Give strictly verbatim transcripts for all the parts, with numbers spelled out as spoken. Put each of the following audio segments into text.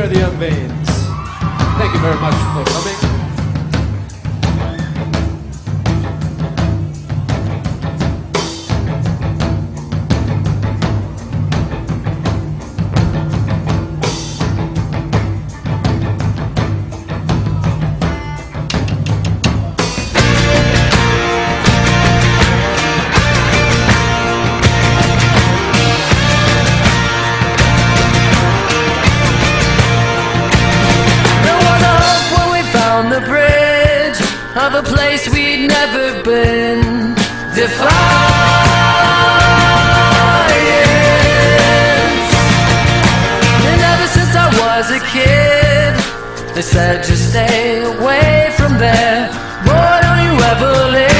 here are the Young Veins. Thank you very much for coming. The bridge of a place we'd never been. Defiance. And ever since I was a kid, they said just stay away from there. Boy, don't you ever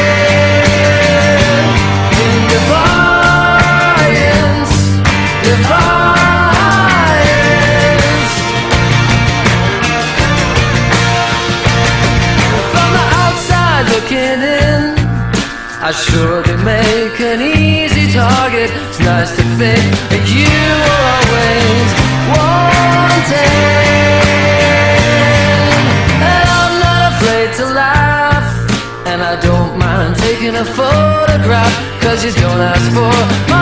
live in defiance. Defiance. Looking in, I sure can make an easy target. It's nice to think that you were always wanted. And I'm not afraid to laugh, and I don't mind taking a photograph, cause you don't ask for my